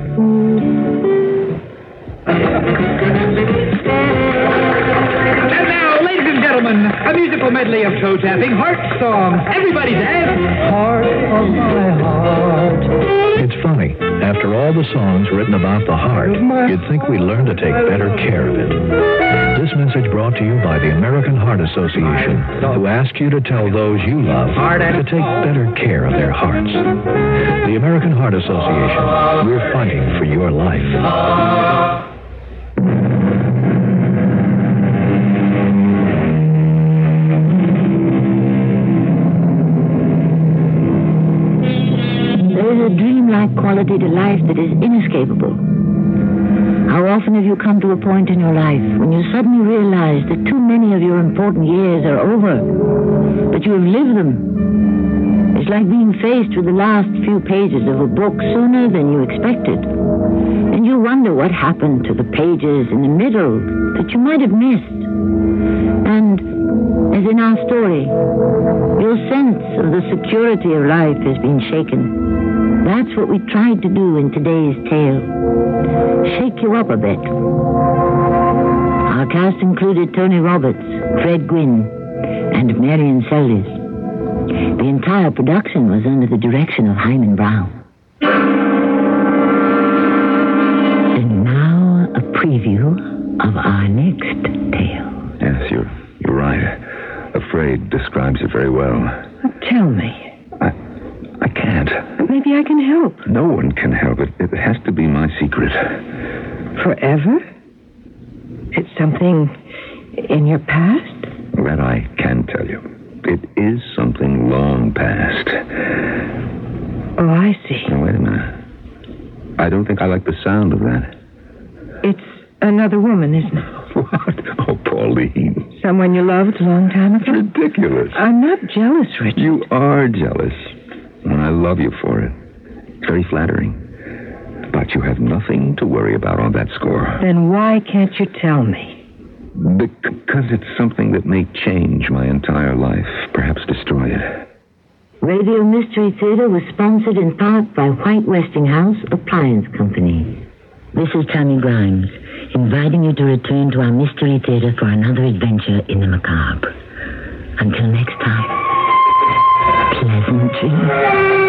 And now, ladies and gentlemen, a musical medley of toe tapping heart songs. Everybody dance. Heart of my heart. It's funny. After all the songs written about the heart, you'd think we'd learn to take better care of it. This message brought to you by the American Heart Association, who ask you to tell those you love to take better care of their hearts. The American Heart Association, we're fighting for your life. There is a dreamlike quality to life that is inescapable. How often have you come to a point in your life when you suddenly realize that too many of your important years are over, but you have lived them? It's like being faced with the last few pages of a book sooner than you expected. And you wonder what happened to the pages in the middle that you might have missed. And, as in our story, your sense of the security of life has been shaken. That's what we tried to do in today's tale. Shake you up a bit. Our cast included Tony Roberts, Fred Gwynn, and Marion Seldes. The entire production was under the direction of Hyman Brown. And now a preview of our next tale. Yes, you're, you're right. Afraid describes it very well. Tell me. I, I can't. Maybe I can help. No one can help it. It has to be my secret. Forever? It's something in your past? That I can tell you. It is something long past. Oh, I see. Now, wait a minute. I don't think I like the sound of that. It's another woman, isn't it? What? Oh, Pauline. Someone you loved a long time ago? It's ridiculous. I'm not jealous, Richard. You are jealous. And I love you for it. It's very flattering. But you have nothing to worry about on that score. Then why can't you tell me? Because it's something that may change my entire life, perhaps destroy it. Radio Mystery Theater was sponsored in part by White Westinghouse Appliance Company. This is Tammy Grimes, inviting you to return to our Mystery Theater for another adventure in the macabre. Until next time, pleasant dreams.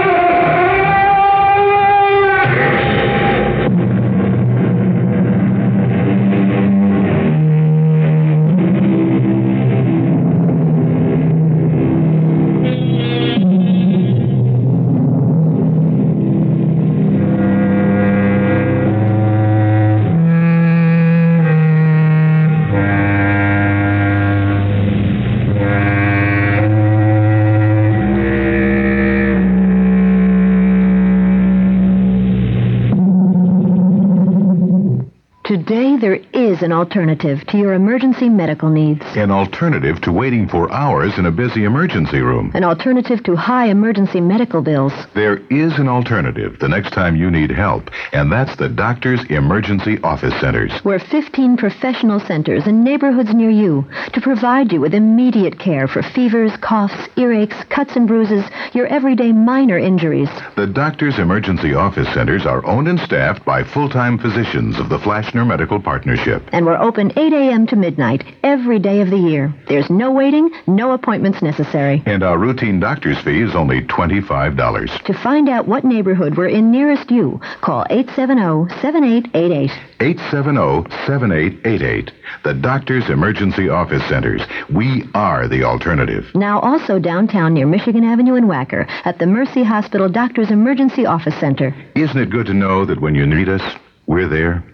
Today, there is an alternative to your emergency medical needs. An alternative to waiting for hours in a busy emergency room. An alternative to high emergency medical bills. There is an alternative the next time you need help, and that's the Doctor's Emergency Office Centers. We're fifteen professional centers in neighborhoods near you to provide you with immediate care for fevers, coughs, earaches, cuts and bruises, your everyday minor injuries. The Doctor's Emergency Office Centers are owned and staffed by full-time physicians of the Flashner Medical Partnership. And we're open eight a.m. to midnight every day of the year. There's no waiting, no appointments necessary. And our routine doctor's fee is only twenty-five dollars. To find out what neighborhood we're in nearest you, call eight seven zero, seven eight eight eight. eight seven zero, seven eight eight eight. The Doctor's Emergency Office Centers. We are the alternative. Now also downtown near Michigan Avenue in Wacker at the Mercy Hospital Doctor's Emergency Office Center. Isn't it good to know that when you need us, we're there?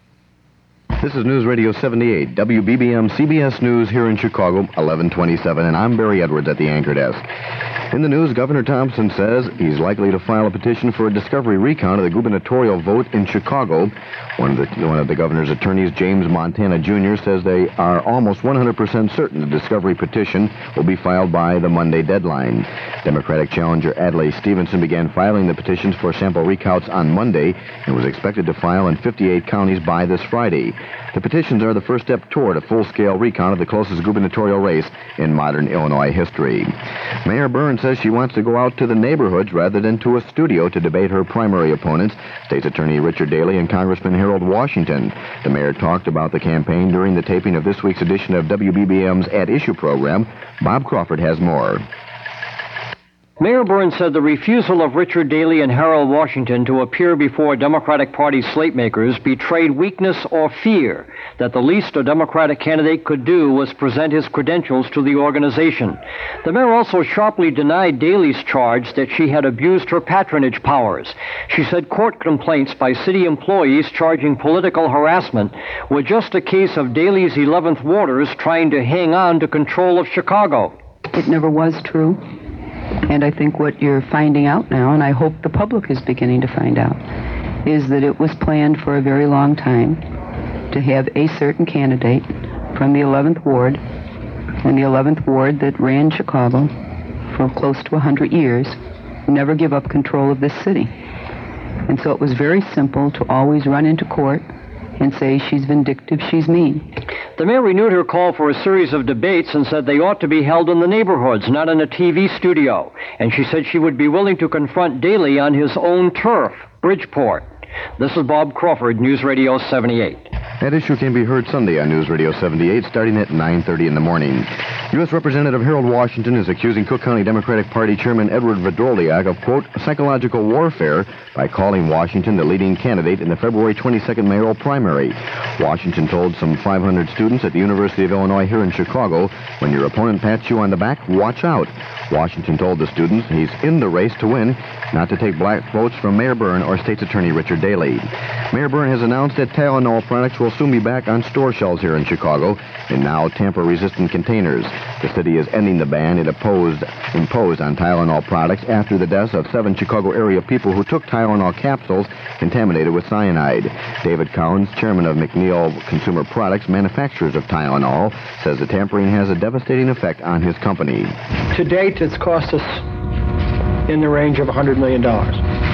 This is News Radio seventy-eight, W B B M C B S News here in Chicago, eleven twenty-seven, and I'm Barry Edwards at the anchor desk. In the news, Governor Thompson says he's likely to file a petition for a discovery recount of the gubernatorial vote in Chicago. One of the one of the governor's attorneys, James Montana Junior, says they are almost one hundred percent certain the discovery petition will be filed by the Monday deadline. Democratic challenger Adlai Stevenson began filing the petitions for sample recounts on Monday and was expected to file in fifty-eight counties by this Friday. The petitions are the first step toward a full-scale recount of the closest gubernatorial race in modern Illinois history. Mayor Burns says she wants to go out to the neighborhoods rather than to a studio to debate her primary opponents, State's Attorney Richard Daley and Congressman Harold Washington. The mayor talked about the campaign during the taping of this week's edition of W B B M's At Issue program. Bob Crawford has more. Mayor Burns said the refusal of Richard Daley and Harold Washington to appear before Democratic Party slate makers betrayed weakness or fear, that the least a Democratic candidate could do was present his credentials to the organization. The mayor also sharply denied Daley's charge that she had abused her patronage powers. She said court complaints by city employees charging political harassment were just a case of Daley's eleventh warders trying to hang on to control of Chicago. It never was true. And I think what you're finding out now, and I hope the public is beginning to find out, is that it was planned for a very long time to have a certain candidate from the eleventh Ward, and the eleventh Ward that ran Chicago for close to one hundred years, never give up control of this city. And so it was very simple to always run into court and say she's vindictive, she's mean. The mayor renewed her call for a series of debates and said they ought to be held in the neighborhoods, not in a T V studio. And she said she would be willing to confront Daley on his own turf, Bridgeport. This is Bob Crawford, News Radio seventy-eight. That issue can be heard Sunday on News Radio seventy-eight, starting at nine thirty in the morning. U S. Representative Harold Washington is accusing Cook County Democratic Party Chairman Edward Vrdolyak of, quote, psychological warfare by calling Washington the leading candidate in the February twenty-second mayoral primary. Washington told some five hundred students at the University of Illinois here in Chicago, when your opponent pats you on the back, watch out. Washington told the students he's in the race to win, not to take black votes from Mayor Byrne or State's Attorney Richard Daley. Mayor Byrne has announced that Tylenol products will soon be back on store shelves here in Chicago in now tamper-resistant containers. The city is ending the ban it opposed, imposed on Tylenol products after the deaths of seven Chicago area people who took Tylenol capsules contaminated with cyanide. David Collins, chairman of McNeil Consumer Products, manufacturers of Tylenol, says the tampering has a devastating effect on his company. To date, it's cost us in the range of one hundred million dollars.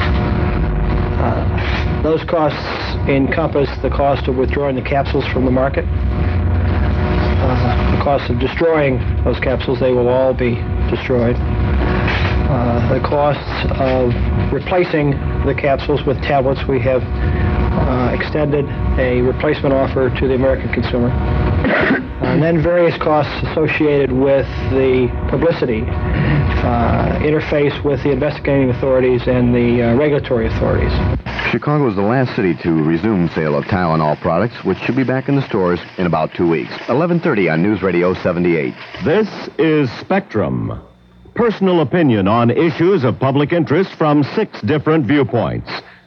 Uh, those costs encompass the cost of withdrawing the capsules from the market, uh, the cost of destroying those capsules. They will all be destroyed. Uh, the costs of replacing the capsules with tablets. We have uh, extended a replacement offer to the American consumer. And then various costs associated with the publicity, uh, interface with the investigating authorities and the uh, regulatory authorities. Chicago is the last city to resume sale of Tylenol products, which should be back in the stores in about two weeks. eleven thirty on News Radio seventy-eight. This is Spectrum. Personal opinion on issues of public interest from six different viewpoints.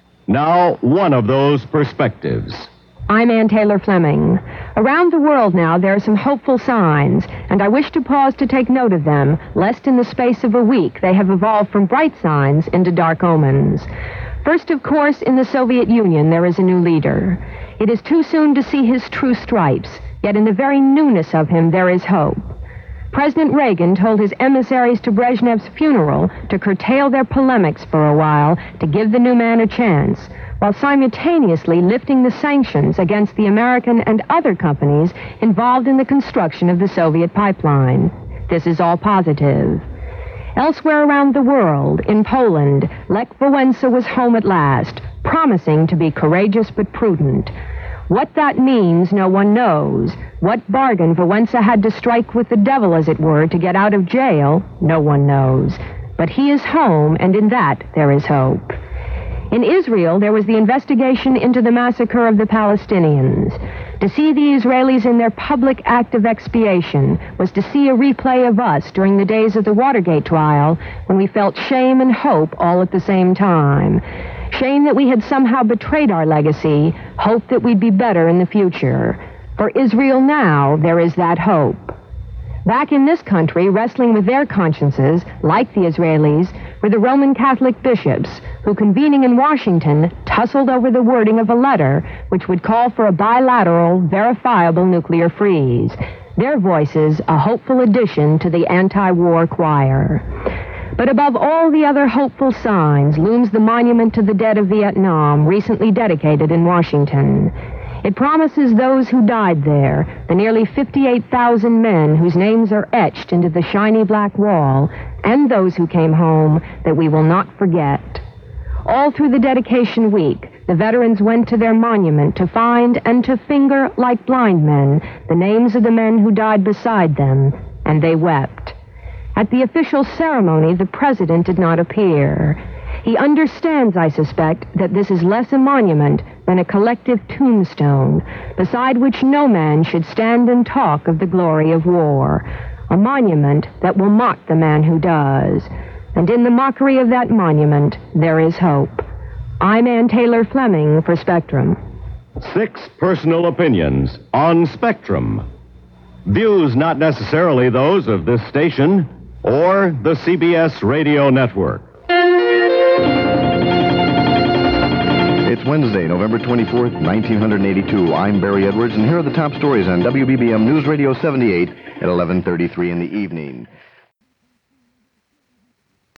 Now, one of those perspectives. I'm Ann Taylor Fleming. Around the world now, there are some hopeful signs, and I wish to pause to take note of them, lest in the space of a week they have evolved from bright signs into dark omens. First, of course, in the Soviet Union, there is a new leader. It is too soon to see his true stripes, yet in the very newness of him, there is hope. President Reagan told his emissaries to Brezhnev's funeral to curtail their polemics for a while, to give the new man a chance, while simultaneously lifting the sanctions against the American and other companies involved in the construction of the Soviet pipeline. This is all positive. Elsewhere around the world, in Poland, Lech Wałęsa was home at last, promising to be courageous but prudent. What that means, no one knows. What bargain Wałęsa had to strike with the devil, as it were, to get out of jail, no one knows. But he is home, and in that there is hope. In Israel, there was the investigation into the massacre of the Palestinians. To see the Israelis in their public act of expiation was to see a replay of us during the days of the Watergate trial, when we felt shame and hope all at the same time. Shame that we had somehow betrayed our legacy, hope that we'd be better in the future. For Israel now, there is that hope. Back in this country, wrestling with their consciences, like the Israelis, were the Roman Catholic bishops, who, convening in Washington, tussled over the wording of a letter which would call for a bilateral, verifiable nuclear freeze. Their voices, a hopeful addition to the anti-war choir. But above all the other hopeful signs looms the monument to the dead of Vietnam, recently dedicated in Washington. It promises those who died there, the nearly fifty-eight thousand men whose names are etched into the shiny black wall, and those who came home, that we will not forget. All through the dedication week, the veterans went to their monument to find and to finger, like blind men, the names of the men who died beside them, and they wept. At the official ceremony, the president did not appear. He understands, I suspect, that this is less a monument than a collective tombstone, beside which no man should stand and talk of the glory of war. A monument that will mock the man who does. And in the mockery of that monument, there is hope. I'm Ann Taylor Fleming for Spectrum. Six personal opinions on Spectrum. Views not necessarily those of this station or the C B S radio network. It's Wednesday, November twenty-fourth, nineteen eighty-two. I'm Barry Edwards, and here are the top stories on W B B M News Radio seventy-eight at eleven thirty-three in the evening.